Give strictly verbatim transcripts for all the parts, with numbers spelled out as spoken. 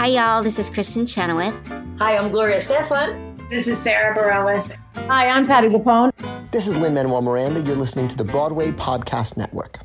Hi, y'all. This is Kristen Chenoweth. Hi, I'm Gloria Stefan. This is Sarah Bareilles. Hi, I'm Patti LuPone. This is Lin-Manuel Miranda. You're listening to the Broadway Podcast Network.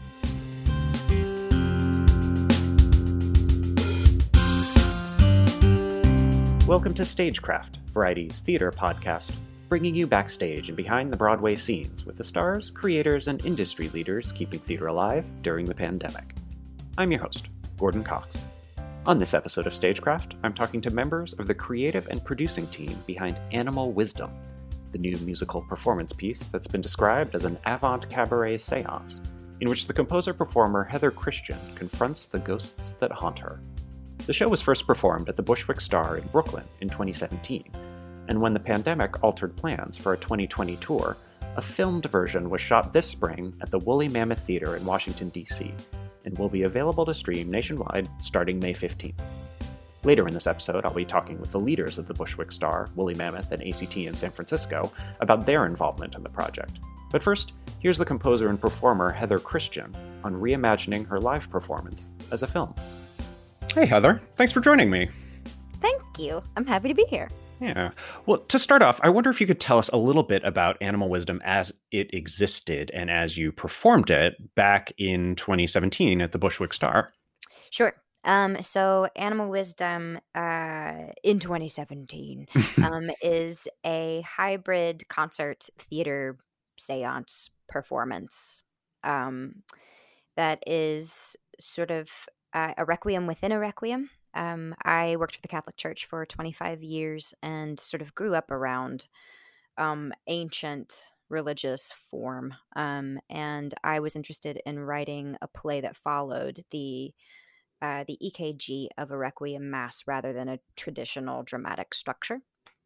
Welcome to Stagecraft, Variety's theater podcast, bringing you backstage and behind the Broadway scenes with the stars, creators, and industry leaders keeping theater alive during the pandemic. I'm your host, Gordon Cox. On this episode of Stagecraft, I'm talking to members of the creative and producing team behind Animal Wisdom, the new musical performance piece that's been described as an avant cabaret seance, in which the composer-performer Heather Christian confronts the ghosts that haunt her. The show was first performed at the Bushwick Star in Brooklyn in twenty seventeen, and when the pandemic altered plans for a twenty twenty tour, a filmed version was shot this spring at the Woolly Mammoth Theater in Washington, D C, and will be available to stream nationwide starting May fifteenth. Later in this episode, I'll be talking with the leaders of the Bushwick Star, Woolly Mammoth, and A C T in San Francisco about their involvement in the project. But first, here's the composer and performer Heather Christian on reimagining her live performance as a film. Hey, Heather. Thanks for joining me. Thank you. I'm happy to be here. Yeah. Well, to start off, I wonder if you could tell us a little bit about Animal Wisdom as it existed and as you performed it back in twenty seventeen at the Bushwick Star. Sure. Um, so Animal Wisdom uh, in twenty seventeen um, is a hybrid concert theater seance performance um, that is sort of uh, a requiem within a requiem. Um, I worked for the Catholic Church for twenty-five years and sort of grew up around um, ancient religious form. Um, and I was interested in writing a play that followed the uh, the E K G of a requiem mass rather than a traditional dramatic structure.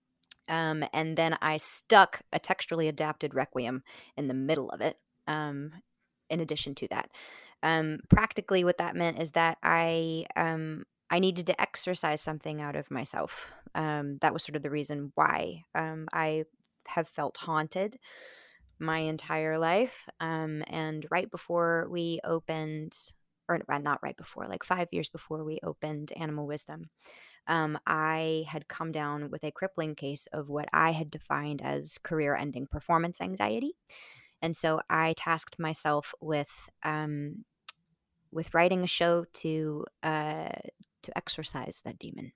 Um, and then I stuck a textually adapted requiem in the middle of it. Um, in addition to that, um, practically what that meant is that I um, I needed to exercise something out of myself. Um, that was sort of the reason why um, I have felt haunted my entire life. Um, and right before we opened, or not right before, like five years before we opened Animal Wisdom, um, I had come down with a crippling case of what I had defined as career-ending performance anxiety. And so I tasked myself with um, with writing a show to uh, to exorcise that demon.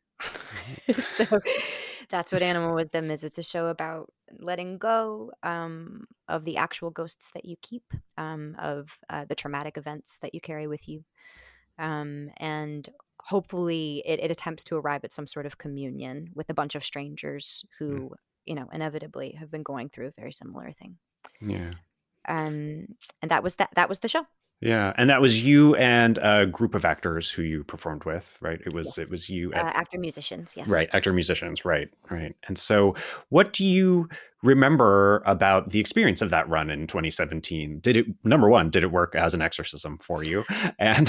So that's what Animal Wisdom is. It's a show about letting go um, of the actual ghosts that you keep, um, of uh, the traumatic events that you carry with you. Um, and hopefully it, it attempts to arrive at some sort of communion with a bunch of strangers who, mm. you know, inevitably have been going through a very similar thing. Yeah. Um, and that was that. That was the show. Yeah, and that was you and a group of actors who you performed with, right? It was Yes. it was you, Uh, at, actor musicians, yes. right? Actor musicians, right? Right. And so, what do you remember about the experience of that run in twenty seventeen? Did it number one? Did it work as an exorcism for you? And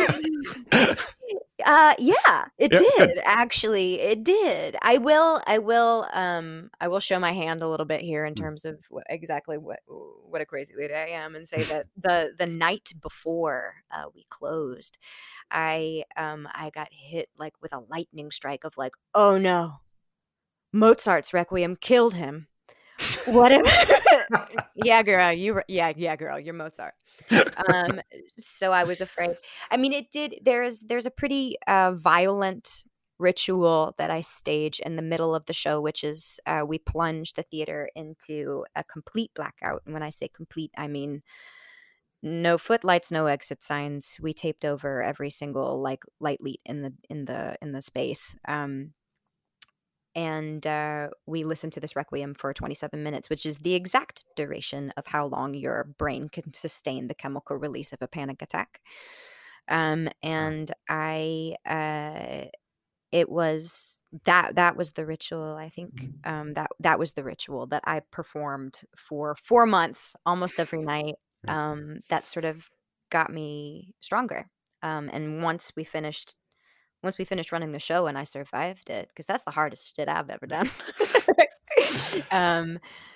Uh, yeah, it Yeah, did. good. Actually, it did. I will, I will, um, I will show my hand a little bit here in Mm. terms of what, exactly what what a crazy lady I am, and say that the the night before uh, we closed, I um I got hit like with a lightning strike of like, oh no, Mozart's Requiem killed him. What if? Yeah, girl, you were- yeah yeah girl, you're Mozart. Um, so I was afraid. I mean, it did. There's there's a pretty uh, violent ritual that I stage in the middle of the show, which is uh, we plunge the theater into a complete blackout. And when I say complete, I mean no footlights, no exit signs. We taped over every single like light lead in the in the in the space. Um, and uh, we listened to this requiem for twenty-seven minutes, which is the exact duration of how long your brain can sustain the chemical release of a panic attack. Um, and I, uh, it was that that was the ritual. I think um, that that was the ritual that I performed for four months, almost every night. Um, that sort of got me stronger. Um, and once we finished. Once we finished running the show and I survived it, because that's the hardest shit I've ever done. um,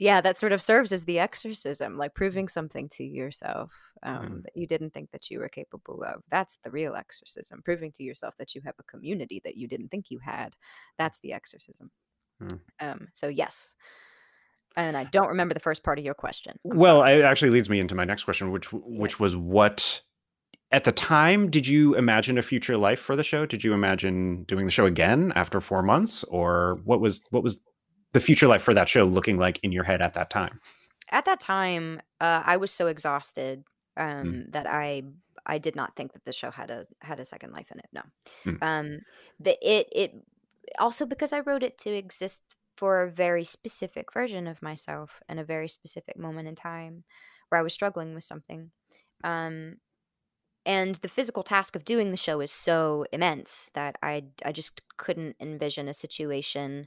Yeah, that sort of serves as the exorcism, like proving something to yourself um, Mm. that you didn't think that you were capable of. That's the real exorcism, proving to yourself that you have a community that you didn't think you had. That's the exorcism. Mm. Um, so yes. And I don't remember the first part of your question. I'm Well, sorry. it actually leads me into my next question, which which was what at the time did you imagine a future life for the show? Did you imagine doing the show again after four months, or what was what was the future life for that show looking like in your head at that time? At that time, uh, I was so exhausted Mm. um, that I I did not think that the show had a had a second life in it. No, Mm. um, the it it also because I wrote it to exist for a very specific version of myself and a very specific moment in time where I was struggling with something. Um, and the physical task of doing the show is so immense that I I just couldn't envision a situation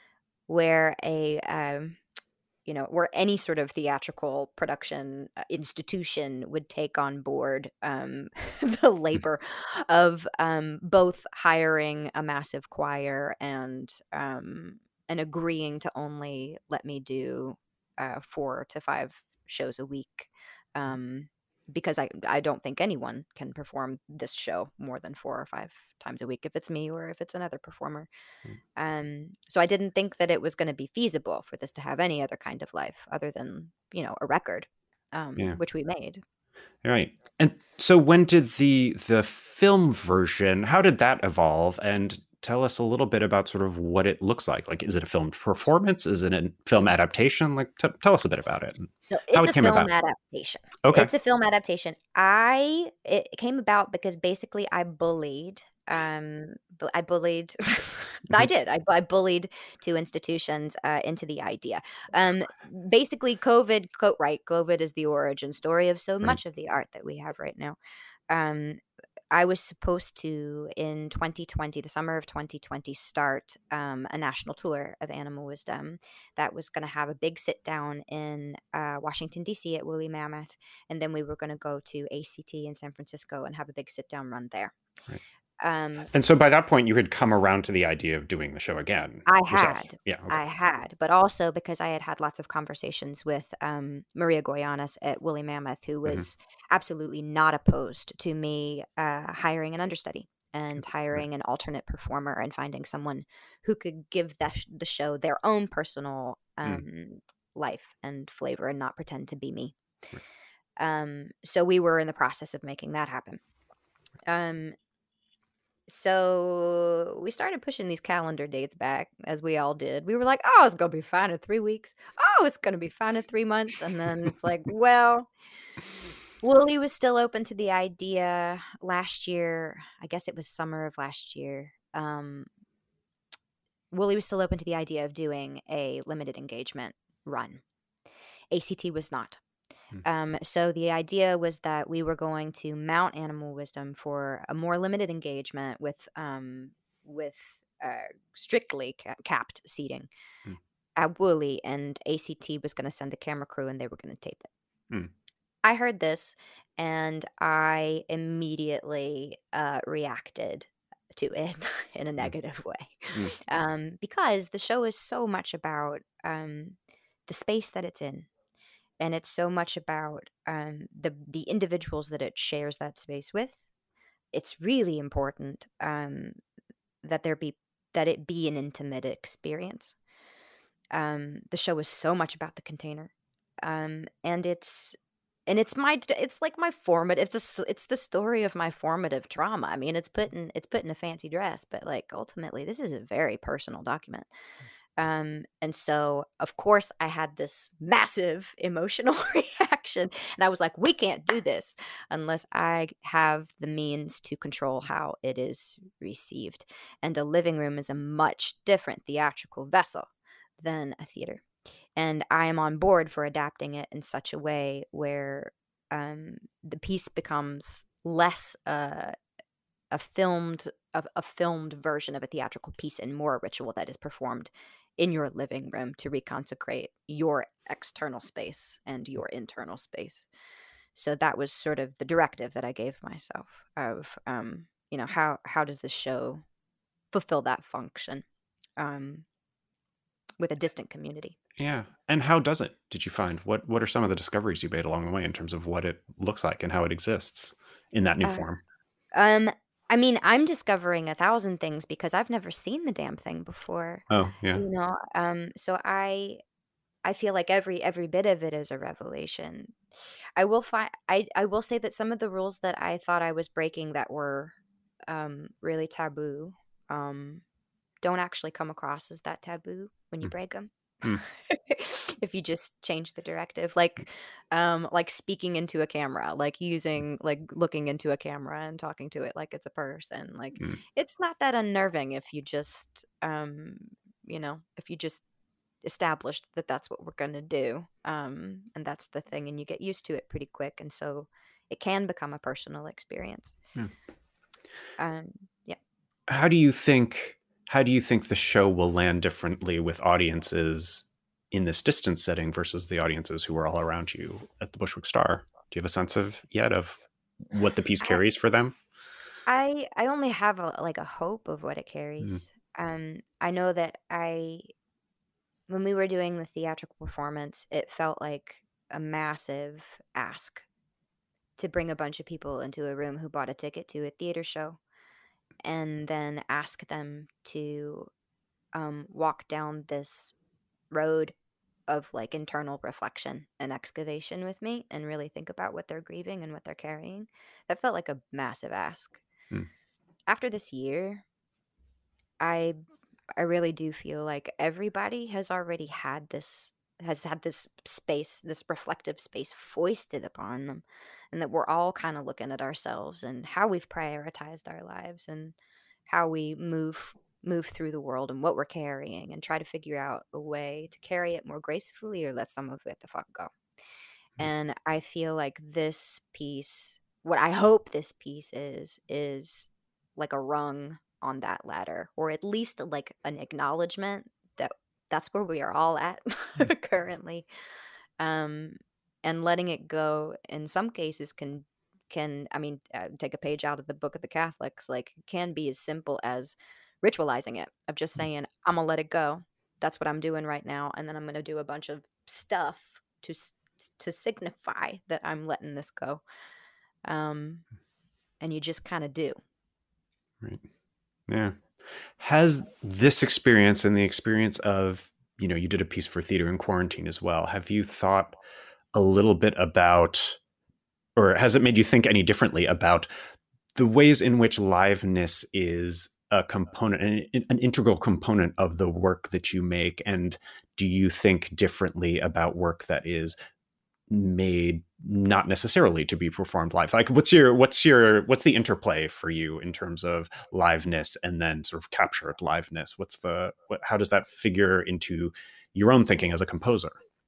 where a um, you know, where any sort of theatrical production uh, institution would take on board um, the labor of um, both hiring a massive choir and um, and agreeing to only let me do uh, four to five shows a week. Um, because I, I don't think anyone can perform this show more than four or five times a week if it's me or if it's another performer. Mm. Um, so I didn't think that it was going to be feasible for this to have any other kind of life other than, you know, a record, um, Yeah. which we made. Right. And so when did the the film version, how did that evolve? And tell us a little bit about sort of what it looks like. Like, is it a film performance? Is it a film adaptation? Like, t- tell us a bit about it and So how it's it a came film about. adaptation. Okay. It's a film adaptation. I it came about because basically I bullied. Um, bu- I bullied. I Mhm. did. I, I bullied two institutions uh, into the idea. Um, basically, COVID. Co- right, COVID is the origin story of so Right. much of the art that we have right now. Um, I was supposed to, in twenty twenty, the summer of twenty twenty, start um, a national tour of Animal Wisdom that was going to have a big sit down in uh, Washington, D C at Woolly Mammoth. And then we were going to go to A C T in San Francisco and have a big sit down run there. Right. Um, And so by that point, you had come around to the idea of doing the show again I yourself. had. Yeah. Okay. I had, but also because I had had lots of conversations with um, Maria Goyanis at Woolly Mammoth, who Mhm. was absolutely not opposed to me uh, hiring an understudy and Right. hiring an alternate performer and finding someone who could give that sh- the show their own personal Mm. um, life and flavor and not pretend to be me. Right. Um, so we were in the process of making that happen. Um, so we started pushing these calendar dates back, as we all did. We were like, oh, it's going to be fine in three weeks. Oh, it's going to be fine in three months. And then it's like, well, Wooly was still open to the idea last year. I guess it was summer of last year. Um, Wooly was still open to the idea of doing a limited engagement run. A C T was not. Hmm. Um, so the idea was that we were going to mount Animal Wisdom for a more limited engagement with um, with uh, strictly ca- capped seating Hmm. at Woolly, and A C T was going to send a camera crew and they were going to tape it. Hmm. I heard this and I immediately uh, reacted to it in a negative way Hmm. um, because the show is so much about um, the space that it's in. And it's so much about um, the the individuals that it shares that space with. It's really important um, that there be that it be an intimate experience. Um, the show is so much about the container, um, and it's and it's my it's like my formative. It's the, it's the story of my formative trauma. I mean, it's put in it's put in a fancy dress, but like ultimately, this is a very personal document. Um, and so, of course, I had this massive emotional reaction. And I was like, we can't do this unless I have the means to control how it is received. And a living room is a much different theatrical vessel than a theater. And I am on board for adapting it in such a way where um, the piece becomes less uh, a filmed a, a filmed version of a theatrical piece and more a ritual that is performed in your living room to reconsecrate your external space and your internal space. So that was sort of the directive that I gave myself of um, you know, how how does this show fulfill that function um, with a distant community? Yeah. And how does it, did you find? What What are some of the discoveries you made along the way in terms of what it looks like and how it exists in that new Uh, form? um, I mean, I'm discovering a thousand things because I've never seen the damn thing before, Oh, yeah. you know? Um, so I I feel like every every bit of it is a revelation. I will find I I will say that some of the rules that I thought I was breaking that were um really taboo um don't actually come across as that taboo when you Mm. break them. Mm. If you just change the directive, like um like speaking into a camera, like using like looking into a camera and talking to it like it's a person, like Mm. it's not that unnerving if you just um you know if you just establish that that's what we're going to do, um and that's the thing, and you get used to it pretty quick, and so it can become a personal experience. Yeah. um yeah. How do you think how do you think the show will land differently with audiences in this distance setting versus the audiences who are all around you at the Bushwick Star? Do you have a sense of yet of what the piece I carries for them? I I only have a like a hope of what it Mm. carries. Um, I know that I when we were doing the theatrical performance, it felt like a massive ask to bring a bunch of people into a room who bought a ticket to a theater show and then ask them to um, walk down this road of like internal reflection and excavation with me and really think about what they're grieving and what they're carrying. That felt like a massive ask. Mm. After this year, I I really do feel like everybody has already had this has had this space, this reflective space foisted upon them, and that we're all kind of looking at ourselves and how we've prioritized our lives and how we move move through the world and what we're carrying and try to figure out a way to carry it more gracefully or let some of it the fuck go. Mm. And I feel like this piece, what I hope this piece is, is like a rung on that ladder, or at least like an acknowledgement that that's where we are all at Mm. currently. Um, and letting it go in some cases can can I mean uh, take a page out of the Book of the Catholics, like can be as simple as ritualizing it, of just Mm. saying I'm gonna let it go. That's what I'm doing right now, and then I'm gonna do a bunch of stuff to s- to signify that I'm letting this go. Um, and you just kind of do. Right. Yeah. Has this experience and the experience of, you know, you did a piece for Theater in Quarantine as well. Have you thought a little bit about, or has it made you think any differently about the ways in which liveness is a component, an, an integral component of the work that you make? And do you think differently about work that is made not necessarily to be performed live? Like what's your what's your what's the interplay for you in terms of liveness and then sort of captured liveness? What's the what, how does that figure into your own thinking as a composer?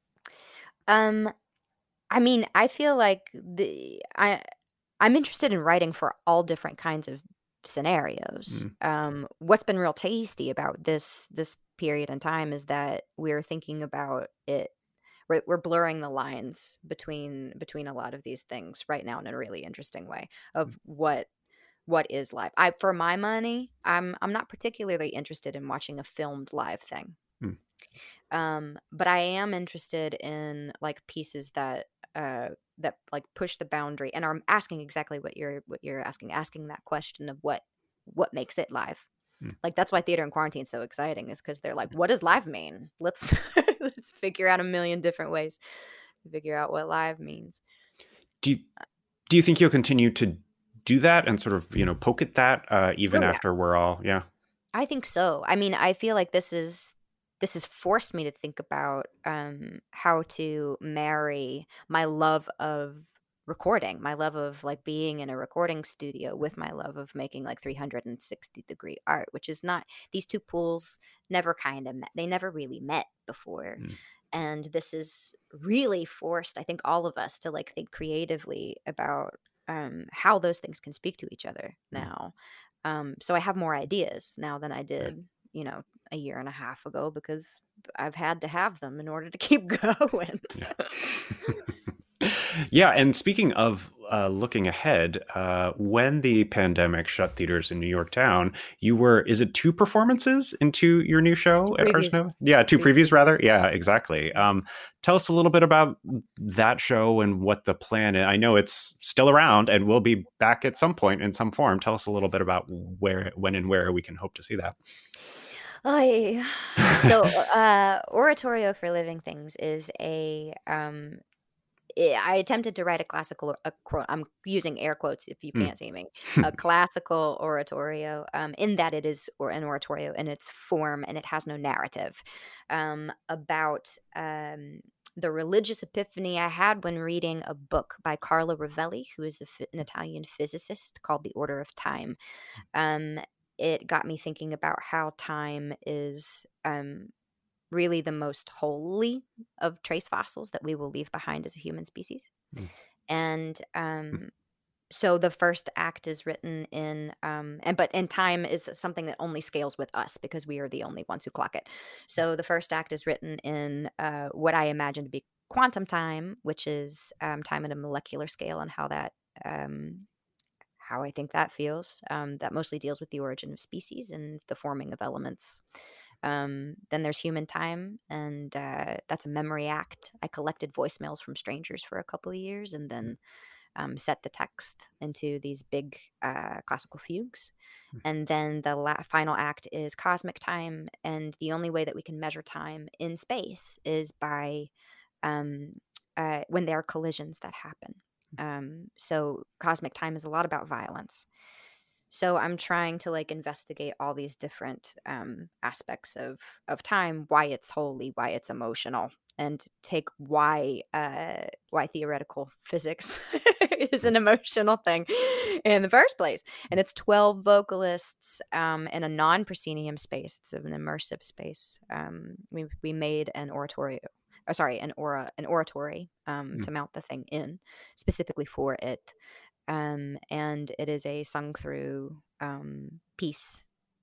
Um, I mean, I feel like the I I'm interested in writing for all different kinds of scenarios. Mm. Um, what's been real tasty about this this period in time is that we're thinking about it. We're, we're blurring the lines between between a lot of these things right now in a really interesting way of what what is live. I for my money, I'm I'm not particularly interested in watching a filmed live thing. Mm. Um, but I am interested in like pieces that uh that like push the boundary and are asking exactly what you're what you're asking, asking that question of what what makes it live. Mm. Like that's why Theater in Quarantine is so exciting, is because they're like, what does live mean? Let's let's figure out a million different ways to figure out what live means. Do you, do you think you'll continue to do that and sort of, you know, poke at that uh, even Oh yeah, after we're all, yeah. I think so. I mean, I feel like this is this has forced me to think about um, how to marry my love of recording, my love of like being in a recording studio with my love of making like three hundred sixty degree art, which is not, these two pools never kind of met. They never really met before. Mm. And this is really forced, I think, all of us to like think creatively about um, how those things can speak to each other Mm. now. Um, so I have more ideas now than I Right. did, you know, a year and a half ago, because I've had to have them in order to keep going. Yeah. Yeah, and speaking of uh, looking ahead, uh, when the pandemic shut theaters in New York town, you were, is it two performances into your new show Two at previews. Ars Nova? Yeah, two, Two previews, previews. rather. Yeah, exactly. Um, tell us a little bit about that show and what the plan is. I know it's still around and will be back at some point in some form. Tell us a little bit about where, when and where we can hope to see that. Oy. So, uh, Oratorio for Living Things is a. Um, I I attempted to write a classical. A, quote, I'm using air quotes if you Mm. can't see me. A classical oratorio, um, in that it is or an oratorio in its form, and it has no narrative. Um, about um, the religious epiphany I had when reading a book by Carlo Rovelli, who is a, phy- an Italian physicist, called The Order of Time. Um, it got me thinking about how time is um, really the most holy of trace fossils that we will leave behind as a human species. Mm. And um, so the first act is written in, um, and but and time is something that only scales with us because we are the only ones who clock it. So the first act is written in uh, what I imagine to be quantum time, which is um, time at a molecular scale, and how that. Um, how I think that feels. Um, that mostly deals with the origin of species and the forming of elements. Um, then there's human time, and uh, that's a memory act. I collected voicemails from strangers for a couple of years and then um, set the text into these big uh, classical fugues. And then the la- final act is cosmic time, and the only way that we can measure time in space is by um, uh, when there are collisions that happen. Um, so cosmic time is a lot about violence. So I'm trying to like investigate all these different um, aspects of of time, why it's holy, why it's emotional, and take why uh, why theoretical physics is an emotional thing in the first place. And it's twelve vocalists um, in a non-proscenium space. It's an immersive space. Um, we we made an oratorio. Oh, sorry, an aura, an oratory um, Mm. to mount the thing in, specifically for it, um, and it is a sung through um, piece,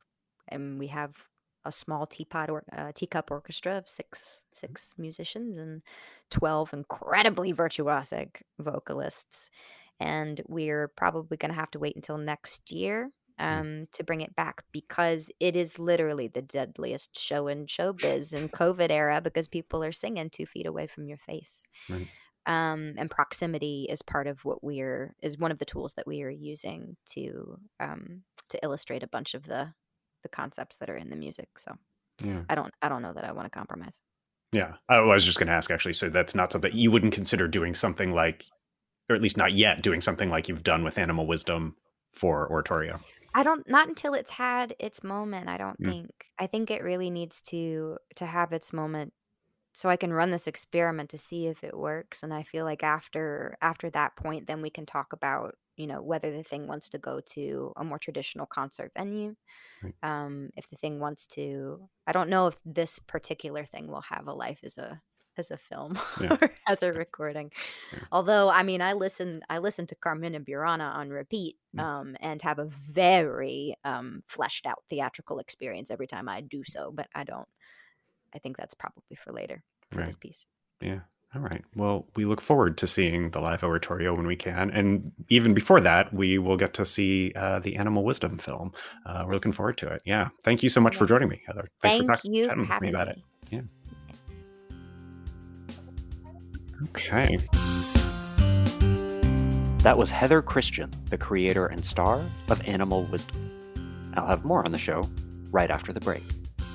and we have a small teapot or uh, teacup orchestra of six six musicians and twelve incredibly virtuosic vocalists, and we're probably going to have to wait until next year um, to bring it back because it is literally the deadliest show in showbiz in COVID era because people are singing two feet away from your face. Right. Um, and proximity is part of what we're is one of the tools that we are using to um, to illustrate a bunch of the the concepts that are in the music. So Yeah. I don't I don't know that I want to compromise. Yeah. I was just going to ask, actually. So that's not something you wouldn't consider doing something like, or at least not yet, doing something like you've done with Animal Wisdom for Oratorio. I don't not until it's had its moment, I don't Mm. think. I think it really needs to to have its moment so I can run this experiment to see if it works. And I feel like after after that point, then we can talk about, you know, whether the thing wants to go to a more traditional concert venue. Right. Um, if the thing wants to, I don't know if this particular thing will have a life as a as a film Yeah. or as a recording. Yeah. Although, I mean, I listen I listen to Carmina Burana on repeat Mm. um, and have a very um, fleshed out theatrical experience every time I do so. But I don't. I think that's probably for later for Right. this piece. Yeah. All right. Well, we look forward to seeing the live oratorio when we can. And even before that, we will get to see uh, the Animal Wisdom film. Uh, we're looking Yes. forward to it. Yeah. Thank you so much for Yeah. joining me, Heather. Thanks Thank for talk- you chatting for with me having about it. me. Yeah. Okay. That was Heather Christian, the creator and star of Animal Wisdom. I'll have more on the show right after the break.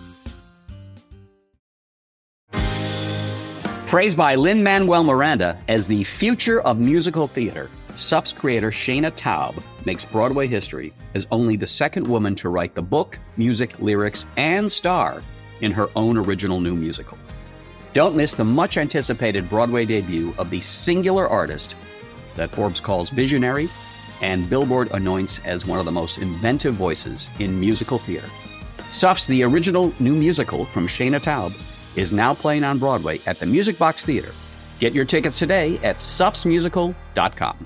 Praised by Lin-Manuel Miranda as the future of musical theater, S U F's creator Shana Taub makes Broadway history as only the second woman to write the book, music, lyrics, and star in her own original new musical. Don't miss the much-anticipated Broadway debut of the singular artist that Forbes calls visionary and Billboard anoints as one of the most inventive voices in musical theater. S U F's The Original New Musical from Shana Taub is now playing on Broadway at the Music Box Theater. Get your tickets today at sufs musical dot com.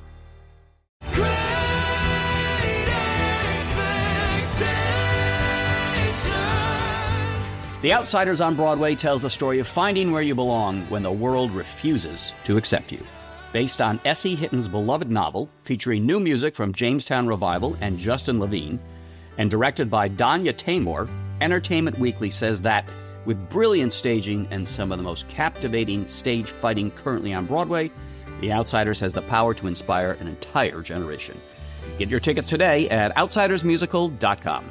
The Outsiders on Broadway tells the story of finding where you belong when the world refuses to accept you. Based on S E. Hitton's beloved novel, featuring new music from Jamestown Revival and Justin Levine, and directed by Danya Taymor, Entertainment Weekly says that, with brilliant staging and some of the most captivating stage fighting currently on Broadway, The Outsiders has the power to inspire an entire generation. Get your tickets today at outsiders musical dot com.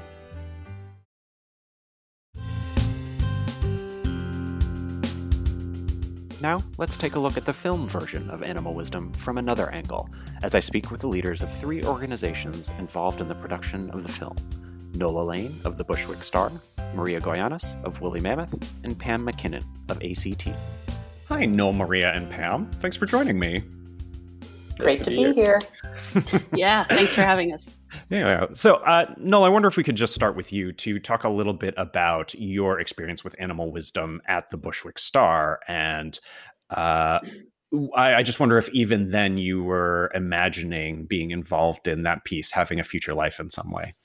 Now, let's take a look at the film version of Animal Wisdom from another angle, as I speak with the leaders of three organizations involved in the production of the film. Nola Lane of the Bushwick Star, Maria Goyanis of Woolly Mammoth, and Pam McKinnon of A C T. Hi, Noel, Maria, and Pam. Thanks for joining me. Great to, to be, be here. here. Yeah, thanks for having us. Yeah. So, uh, Noel, I wonder if we could just start with you to talk a little bit about your experience with Animal Wisdom at the Bushwick Star. And uh, I, I just wonder if even then you were imagining being involved in that piece, having a future life in some way.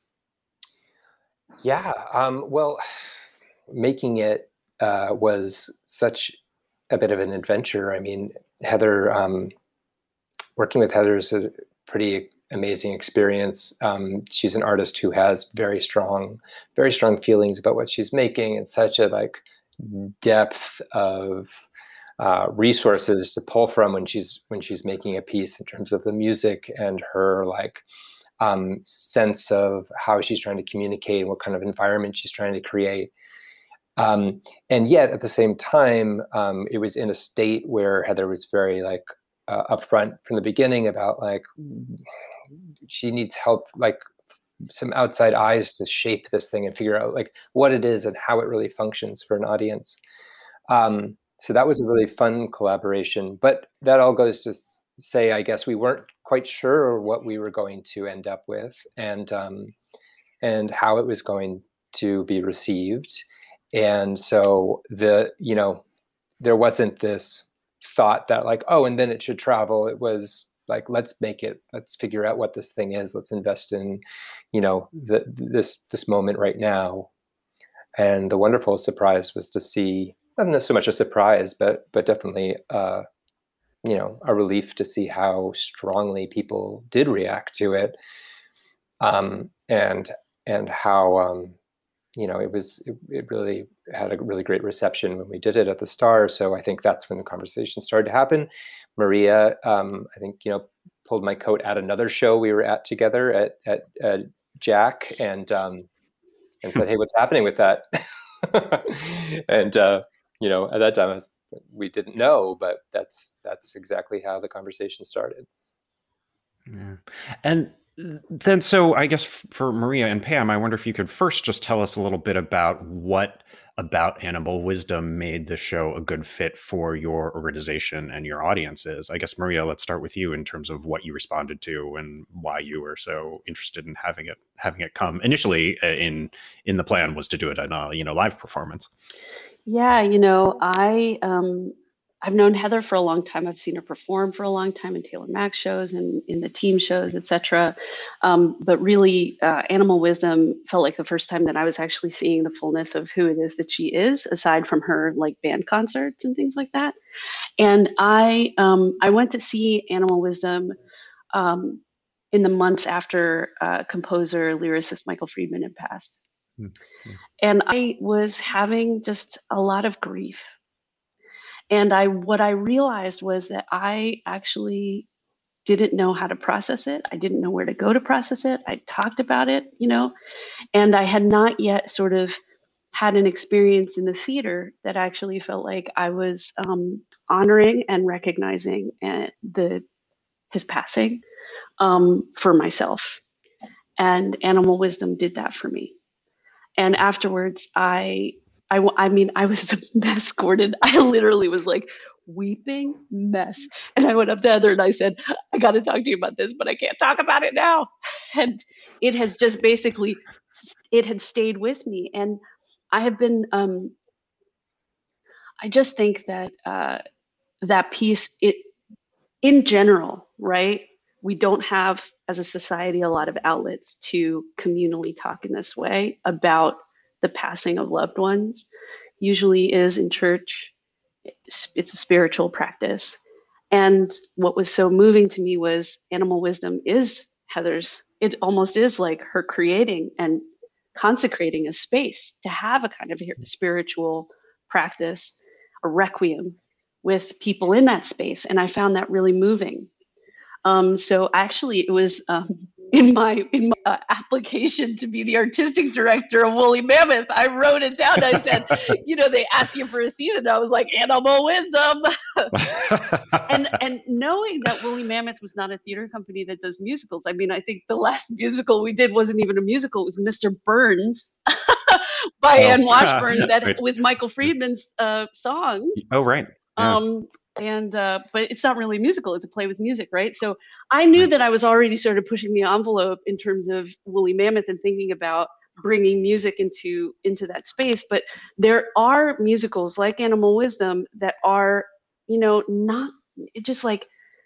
Yeah. Um, well, making it uh, was such a bit of an adventure. I mean, Heather, um, working with Heather is a pretty amazing experience. Um, she's an artist who has very strong, very strong feelings about what she's making, and such a like depth of uh, resources to pull from when she's when she's making a piece in terms of the music and her like um, sense of how she's trying to communicate and what kind of environment she's trying to create. Um, and yet at the same time, um, it was in a state where Heather was very like uh, upfront from the beginning about like, she needs help, like some outside eyes to shape this thing and figure out like what it is and how it really functions for an audience. Um, so that was a really fun collaboration, but that all goes to say, I guess we weren't quite sure what we were going to end up with and, um, and how it was going to be received. And so the, you know, there wasn't this thought that like, oh, and then it should travel. It was like, let's make it, let's figure out what this thing is. Let's invest in, you know, the, this, this moment right now. And the wonderful surprise was to see, not so much a surprise, but, but definitely, uh, you know, a relief to see how strongly people did react to it. Um, and, and how, um, you know, it was, it, it really had a really great reception when we did it at the Star. So I think that's when the conversation started to happen. Maria, um, I think, you know, pulled my coat at another show we were at together at, at, at Jack and, um, and said, hey, what's happening with that? and, uh, you know, at that time I was, we didn't know, but that's, that's exactly how the conversation started. Yeah. And then, so I guess for Maria and Pam, I wonder if you could first just tell us a little bit about what about Animal Wisdom made the show a good fit for your organization and your audiences. I guess, Maria, let's start with you in terms of what you responded to and why you were so interested in having it having it come. Initially, in in the plan was to do it in a you know live performance. Yeah, you know, I um, I've known Heather for a long time. I've seen her perform for a long time in Taylor Mac shows and in the team shows, et cetera. Um, but really, uh, Animal Wisdom felt like the first time that I was actually seeing the fullness of who it is that she is, aside from her like band concerts and things like that. And I um, I went to see Animal Wisdom um, in the months after uh, composer, lyricist Michael Friedman had passed. Mm-hmm. And I was having just a lot of grief. And I, what I realized was that I actually didn't know how to process it. I didn't know where to go to process it. I talked about it, you know, and I had not yet sort of had an experience in the theater that actually felt like I was um, honoring and recognizing uh, the his passing um, for myself. And Animal Wisdom did that for me. And afterwards, I I, I mean, I was a mess, Gordon. I literally was like weeping mess. And I went up to Heather and I said, I got to talk to you about this, but I can't talk about it now. And it has just basically, it had stayed with me. And I have been, um, I just think that uh, that piece, it in general, right? We don't have, as a society, a lot of outlets to communally talk in this way about the passing of loved ones. Usually is in church. It's, it's a spiritual practice. And what was so moving to me was Animal Wisdom is Heather's, it almost is like her creating and consecrating a space to have a kind of spiritual practice, a requiem with people in that space. And I found that really moving. Um, so actually it was um, in my in my uh, application to be the artistic director of Woolly Mammoth, I wrote it down. I said, you know, they asked you for a season. I was like, Animal Wisdom. and and knowing that Woolly Mammoth was not a theater company that does musicals. I mean, I think the last musical we did wasn't even a musical. It was Mister Burns by oh, Anne Washburn that right. with Michael Friedman's uh, songs. Oh, right. Yeah. Um, and uh, but it's not really a musical; it's a play with music, right? So I knew that I was already sort of pushing the envelope in terms of Woolly Mammoth and thinking about bringing music into into that space. But there are musicals like Animal Wisdom that are, you know, not just like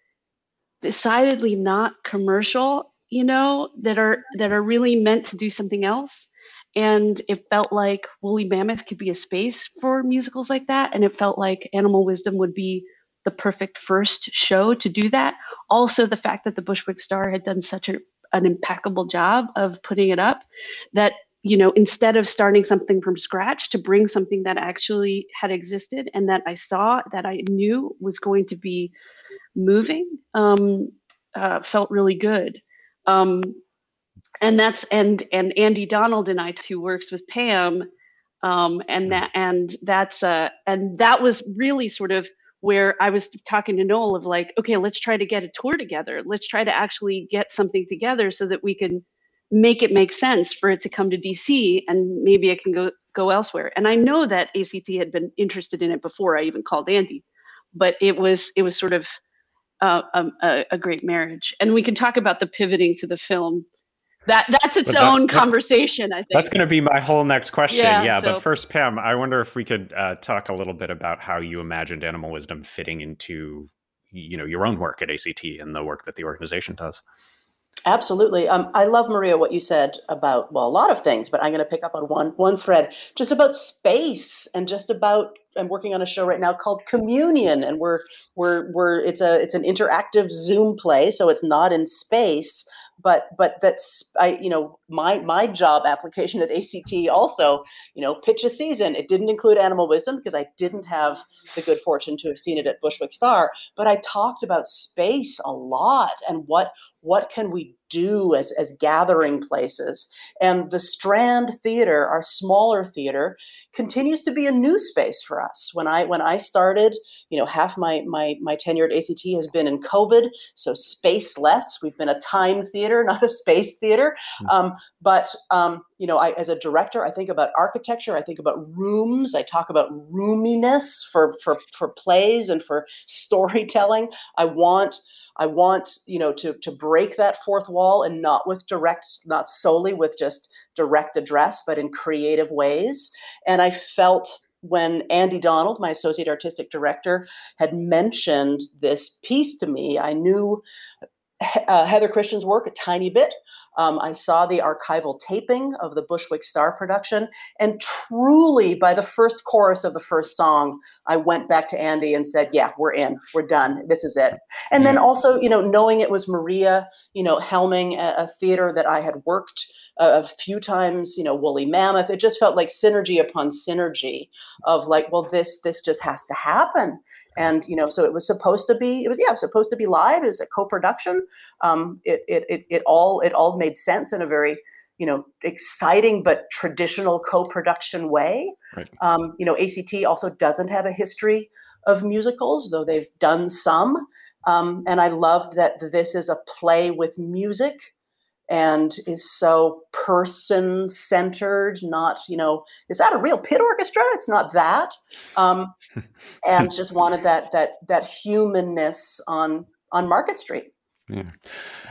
decidedly not commercial, you know, that are that are really meant to do something else. And it felt like Woolly Mammoth could be a space for musicals like that. And it felt like Animal Wisdom would be the perfect first show to do that. Also, the fact that the Bushwick Star had done such a, an impeccable job of putting it up, that, you know, instead of starting something from scratch, to bring something that actually had existed and that I saw, that I knew was going to be moving, um, uh, felt really good. Um, And that's and and Andy Donald and I, who works with Pam, um, and that and that's uh, and that was really sort of where I was talking to Noel of like, okay, let's try to get a tour together. Let's try to actually get something together so that we can make it make sense for it to come to D C and maybe it can go go elsewhere. And I know that A C T had been interested in it before I even called Andy, but it was it was sort of uh, a, a great marriage. And we can talk about the pivoting to the film. That that's its that, own conversation, I think. That's going to be my whole next question. Yeah, yeah so, but first, Pam, I wonder if we could uh, talk a little bit about how you imagined Animal Wisdom fitting into, you know, your own work at A C T and the work that the organization does. Absolutely. Um, I love, Maria, what you said about, well, a lot of things, but I'm going to pick up on one one thread, just about space and just about, I'm working on a show right now called Communion, and we're we're we're it's a it's an interactive Zoom play, so it's not in space. But but that's I you know my my job application at A C T also, you know, pitch a season. It didn't include Animal Wisdom because I didn't have the good fortune to have seen it at Bushwick Star. But I talked about space a lot and what what can we do as as gathering places. And the Strand Theater, our smaller theater, continues to be a new space for us. When I when I started, you know, half my my my tenure at A C T has been in COVID, so spaceless. We've been a time theater, not a space theater. Mm-hmm. Um, but um, you know, I, as a director, I think about architecture. I think about rooms. I talk about roominess for for for plays and for storytelling. I want. I want, you know, to to break that fourth wall, and not with direct, not solely with just direct address, but in creative ways. And I felt when Andy Donald, my associate artistic director, had mentioned this piece to me, I knew uh, Heather Christian's work a tiny bit. Um, I saw the archival taping of the Bushwick Star production, and truly by the first chorus of the first song, I went back to Andy and said, yeah, we're in, we're done, this is it. And then also, you know, knowing it was Maria, you know, helming a, a theater that I had worked a, a few times, you know, Woolly Mammoth, it just felt like synergy upon synergy of like, well, this, this just has to happen. And, you know, so it was supposed to be, it was, yeah, it was supposed to be live. It was a co-production. Um, it, it, it, it all, it all made sense in a very, you know, exciting but traditional co-production way. Right. Um, you know, A C T also doesn't have a history of musicals, though they've done some. Um, and I loved that this is a play with music and is so person-centered, not, you know, is that a real pit orchestra? It's not that. Um, and just wanted that that that humanness on on Market Street. Yeah.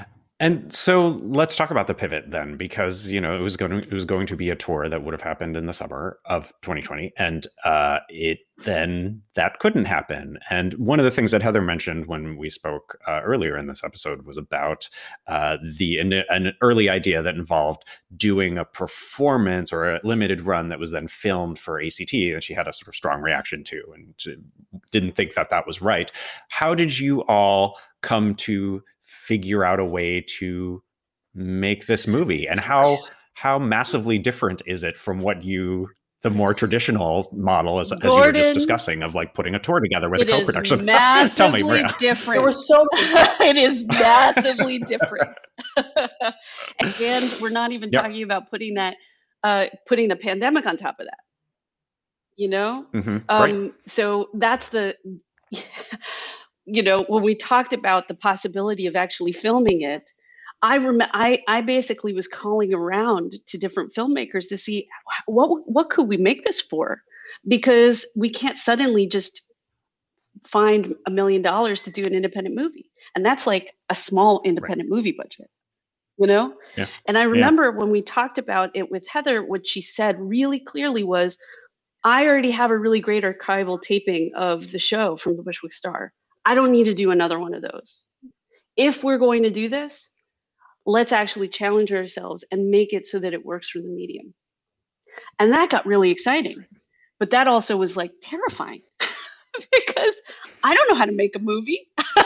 And so let's talk about the pivot then, because you know it was going to it was going to be a tour that would have happened in the summer of twenty twenty, and uh, it then that couldn't happen. And one of the things that Heather mentioned when we spoke uh, earlier in this episode was about uh, the an, an early idea that involved doing a performance or a limited run that was then filmed for A C T, that she had a sort of strong reaction to, and didn't think that that was right. How did you all come to figure out a way to make this movie, and how how massively different is it from what you the more traditional model as, Gordon, as you were just discussing of like putting a tour together with a co-production? It is massively Tell me, Maria. different. There were so many. It is massively different. And we're not even Yep. talking about putting that uh putting the pandemic on top of that. You know? Mm-hmm. Um Right. so that's the you know, when we talked about the possibility of actually filming it, I rem- I I basically was calling around to different filmmakers to see what what could we make this for, because we can't suddenly just find a million dollars to do an independent movie, and that's like a small independent movie budget, you know. Yeah. And I Yeah. remember when we talked about it with Heather, what she said really clearly was, I already have a really great archival taping of the show from the Bushwick Star. I don't need to do another one of those. If we're going to do this, let's actually challenge ourselves and make it so that it works for the medium. And that got really exciting. But that also was like terrifying because I don't know how to make a movie.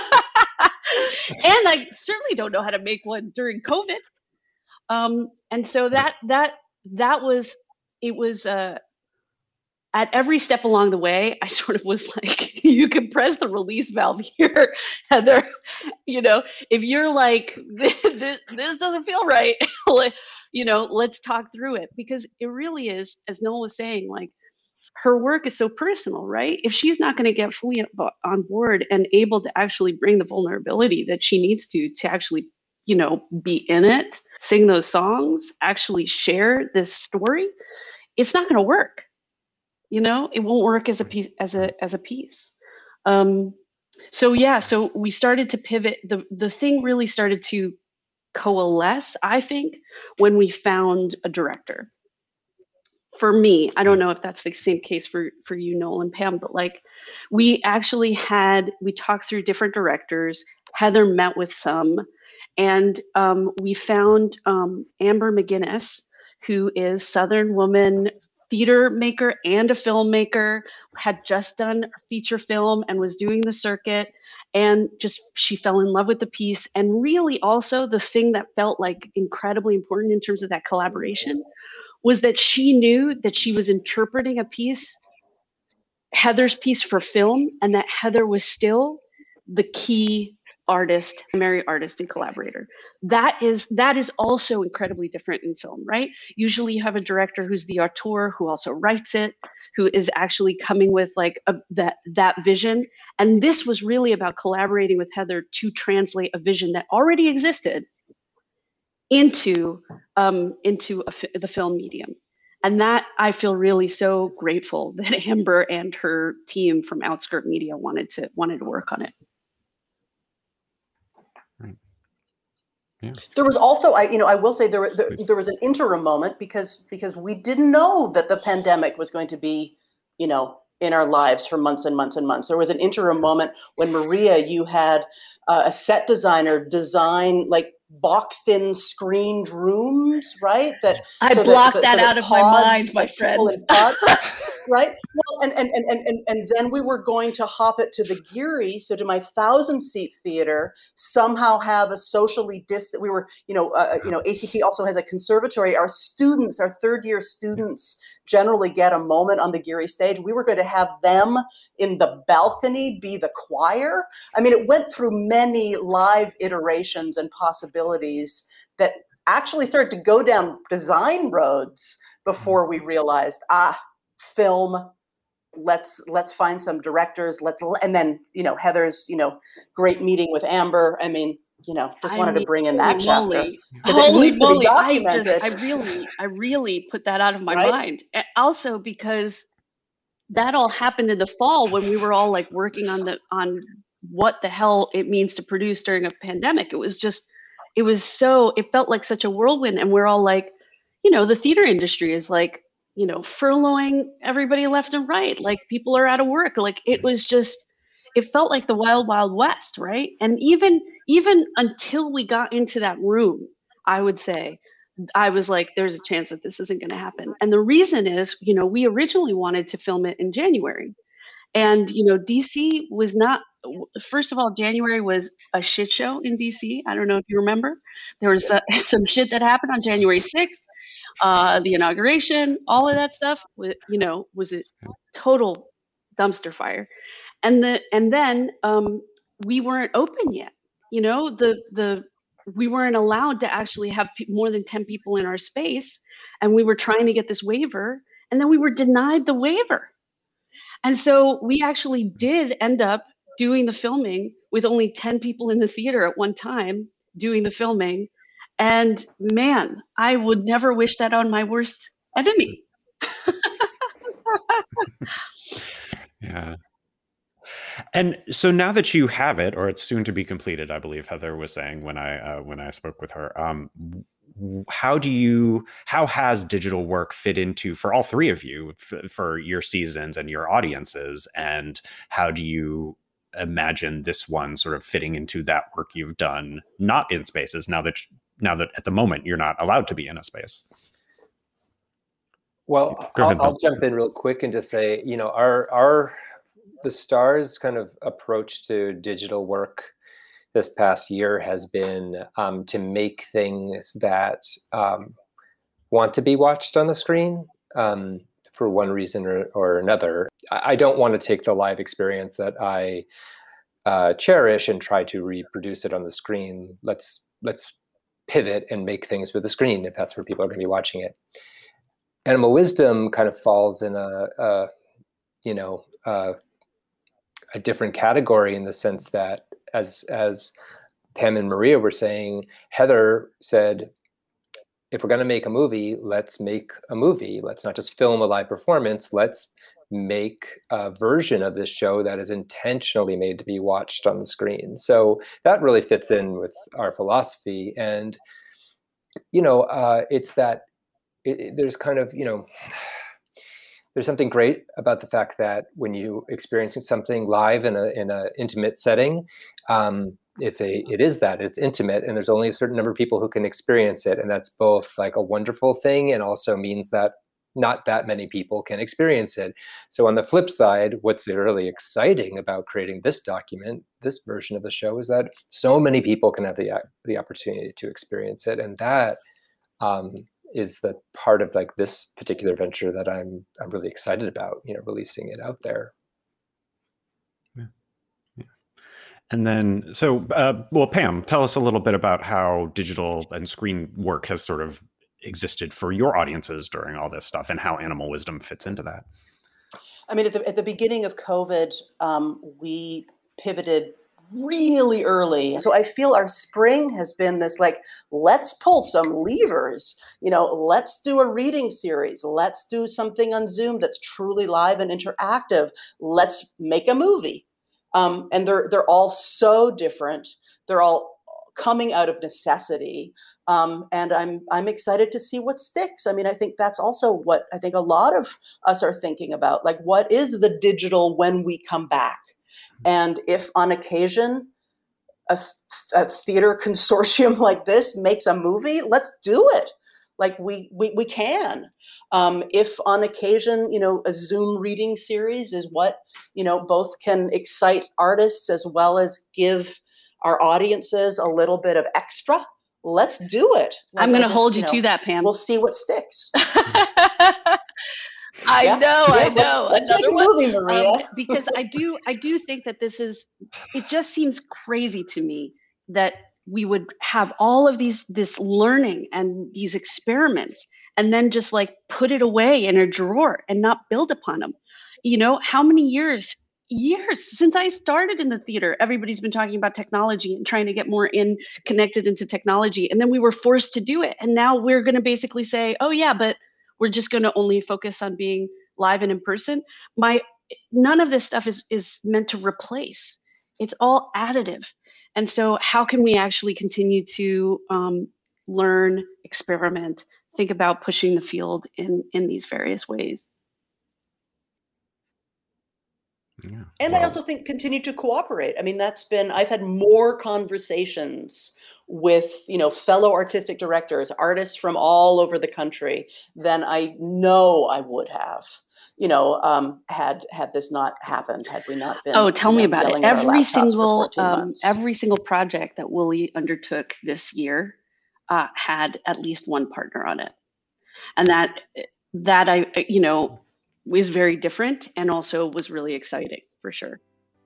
And I certainly don't know how to make one during COVID. Um, and so that that that was it was uh at every step along the way, I sort of was like, you can press the release valve here, Heather. You know, if you're like, this, this doesn't feel right, you know, let's talk through it. Because it really is, as Noel was saying, like, her work is so personal, right? If she's not going to get fully on board and able to actually bring the vulnerability that she needs to, to actually, you know, be in it, sing those songs, actually share this story, it's not going to work. You know, it won't work as a piece, as a as a piece. Um, so yeah, so we started to pivot. The the thing really started to coalesce, I think, when we found a director. For me, I don't know if that's the same case for for you, Noel and Pam, but like we actually had we talked through different directors. Heather met with some, and um, we found um, Amber McGinnis, who is Southern woman, theater maker and a filmmaker, had just done a feature film and was doing the circuit, and just she fell in love with the piece. And really also the thing that felt like incredibly important in terms of that collaboration was that she knew that she was interpreting a piece, Heather's piece for film, and that Heather was still the key artist, primary artist and collaborator. That is that is also incredibly different in film, right? Usually you have a director who's the auteur, who also writes it, who is actually coming with like a, that that vision. And this was really about collaborating with Heather to translate a vision that already existed into um, into a, the film medium. And that I feel really so grateful that Amber and her team from Outskirt Media wanted to wanted to work on it. Yeah. There was also, I you know, I will say there, there there was an interim moment because because we didn't know that the pandemic was going to be, you know, in our lives for months and months and months. There was an interim moment when, Maria, you had uh, a set designer design like boxed in screened rooms, right? That I so blocked that, that so out that of my pods, mind, my like friend. people in pods, right? Well, and, and, and, and, and then we were going to hop it to the Geary, so to my thousand seat theater, somehow have a socially distant, we were, you know, uh, you know, A C T also has a conservatory. Our students, our third year students generally get a moment on the Geary stage. We were going to have them in the balcony be the choir. I mean, it went through many live iterations and possibilities that actually started to go down design roads before we realized, ah, film, let's let's find some directors, let's and then, you know, Heather's, you know, great meeting with Amber. I mean, you know, just I wanted mean, to bring in that holy chapter. moly. 'Cause it Holy needs to be moly. I documented. just I really I really put that out of my Right? mind. And also because that all happened in the fall when we were all like working on the on what the hell it means to produce during a pandemic. It was just it was so, it felt like such a whirlwind. And we're all like, you know, the theater industry is like, you know, furloughing everybody left and right. Like people are out of work. Like it was just, it felt like the wild, wild west, right? And even, even until we got into that room, I would say, I was like, there's a chance that this isn't going to happen. And the reason is, you know, we originally wanted to film it in January. And, you know, D C was not, first of all, January was a shit show in D C. I don't know if you remember. There was uh, some shit that happened on January sixth, uh, the inauguration, all of that stuff, you know, was a total dumpster fire. And the and then um, we weren't open yet. You know, the the we weren't allowed to actually have pe- more than ten people in our space, and we were trying to get this waiver, and then we were denied the waiver. And so we actually did end up doing the filming with only ten people in the theater at one time doing the filming. And man, I would never wish that on my worst enemy. Yeah. And so now that you have it, or it's soon to be completed, I believe Heather was saying when I uh, when I spoke with her. Um, how do you? How has digital work fit into for all three of you f- for your seasons and your audiences? And how do you imagine this one sort of fitting into that work you've done, not in spaces now that now that at the moment you're not allowed to be in a space? Well, Go ahead, I'll, I'll Bill. jump in real quick and just say, you know, our our the Stars kind of approach to digital work this past year has been um, to make things that um, want to be watched on the screen um, for one reason or, or another. I, I don't want to take the live experience that I uh, cherish and try to reproduce it on the screen. Let's let's pivot and make things for the screen if that's where people are going to be watching it. Animal Wisdom kind of falls in a, a you know, uh, a different category in the sense that, as as Pam and Maria were saying, Heather said, if we're going to make a movie, let's make a movie. Let's not just film a live performance. Let's make a version of this show that is intentionally made to be watched on the screen. So that really fits in with our philosophy. And, you know, uh, it's that it, it, there's kind of, you know, there's something great about the fact that when you experiencing something live in a in a intimate setting, um, it's a it is that it's intimate, and there's only a certain number of people who can experience it, and that's both like a wonderful thing and also means that not that many people can experience it. So on the flip side, what's really exciting about creating this document, this version of the show, is that so many people can have the the opportunity to experience it, and that. Um, is the part of like this particular venture that I'm I'm really excited about, you know, releasing it out there. Yeah. Yeah. And then, so, uh, well, Pam, tell us a little bit about how digital and screen work has sort of existed for your audiences during all this stuff and how Animal Wisdom fits into that. I mean, at the, at the beginning of COVID, um, we pivoted really early. So I feel our spring has been this like, let's pull some levers, you know, let's do a reading series. Let's do something on Zoom that's truly live and interactive. Let's make a movie. Um, and they're, they're all so different. They're all coming out of necessity. Um, and I'm, I'm excited to see what sticks. I mean, I think that's also what I think a lot of us are thinking about. Like, what is the digital when we come back? And if on occasion a, a theater consortium like this makes a movie, let's do it. Like we we, we can. Um, if on occasion, you know, a Zoom reading series is what, you know, both can excite artists as well as give our audiences a little bit of extra, let's do it. Like, I'm going to just, hold you, you know, to that, Pam. We'll see what sticks. I Yeah, know, yeah, I know. Let's, let's Another make a one, movie, Maria. um, because I do, I do think that this is. It just seems crazy to me that we would have all of these, this learning and these experiments, and then just like put it away in a drawer and not build upon them. You know, how many years, years since I started in the theater, everybody's been talking about technology and trying to get more in connected into technology, and then we were forced to do it, and now we're going to basically say, oh yeah, but we're just going to only focus on being live and in person. My none of this stuff is is meant to replace. It's all additive. And so how can we actually continue to um, learn, experiment, think about pushing the field in, in these various ways? Yeah. And wow. I also think continue to cooperate. I mean, that's been, I've had more conversations with, you know, fellow artistic directors, artists from all over the country than I know I would have, you know, um, had, had this not happened, had we not been. Oh, tell you me know, about it. Every single, um, every single project that Woolly undertook this year uh, had at least one partner on it. And that, that I, you know, was very different and also was really exciting for sure.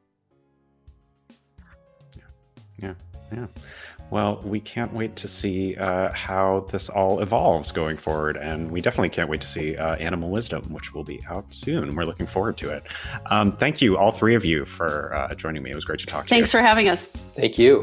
Yeah, yeah, yeah. Well, we can't wait to see uh, how this all evolves going forward. And we definitely can't wait to see uh, Animal Wisdom, which will be out soon. We're looking forward to it. Um, thank you, all three of you, for uh, joining me. It was great to talk to Thanks you. Thanks for having us. Thank you.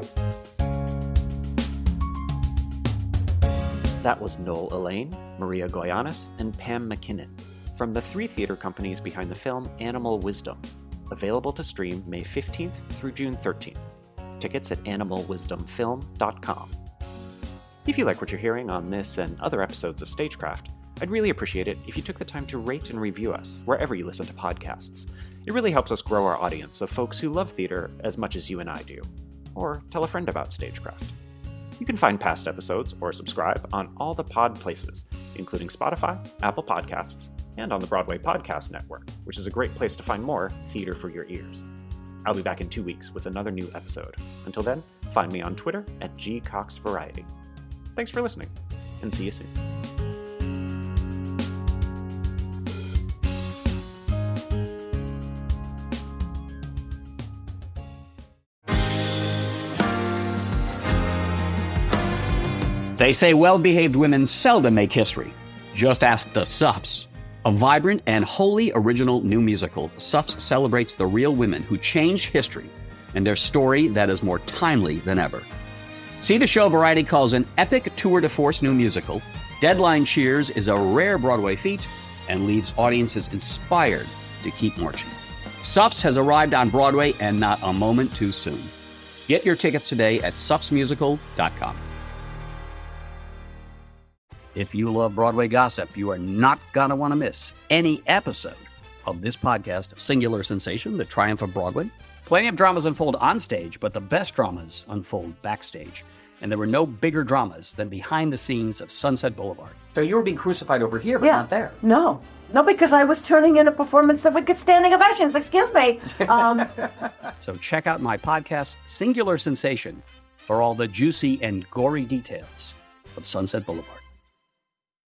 That was Noel Elaine, Maria Goyanis, and Pam McKinnon from the three theater companies behind the film Animal Wisdom, available to stream May fifteenth through June thirteenth. Tickets at animal wisdom film dot com. If you like what you're hearing on this and other episodes of Stagecraft, I'd really appreciate it if you took the time to rate and review us wherever you listen to podcasts. It really helps us grow our audience of folks who love theater as much as you and I do. Or tell a friend about Stagecraft. You can find past episodes or subscribe on all the pod places, including Spotify, Apple Podcasts, and on the Broadway Podcast Network, which is a great place to find more theater for your ears. I'll be back in two weeks with another new episode. Until then, find me on Twitter at G Cox Variety. Thanks for listening, and see you soon. They say well-behaved women seldom make history. Just ask the Sups. A vibrant and wholly original new musical, Sups celebrates the real women who changed history and their story that is more timely than ever. See the show Variety calls an epic tour de force new musical. Deadline cheers is a rare Broadway feat and leaves audiences inspired to keep marching. Sups has arrived on Broadway and not a moment too soon. Get your tickets today at sups musical dot com. If you love Broadway gossip, you are not going to want to miss any episode of this podcast, Singular Sensation, The Triumph of Broadway. Plenty of dramas unfold on stage, but the best dramas unfold backstage. And there were no bigger dramas than behind the scenes of Sunset Boulevard. So you were being crucified over here, but yeah. not there. No. No, because I was turning in a performance that would get standing ovations. Excuse me. Um, so check out my podcast, Singular Sensation, for all the juicy and gory details of Sunset Boulevard.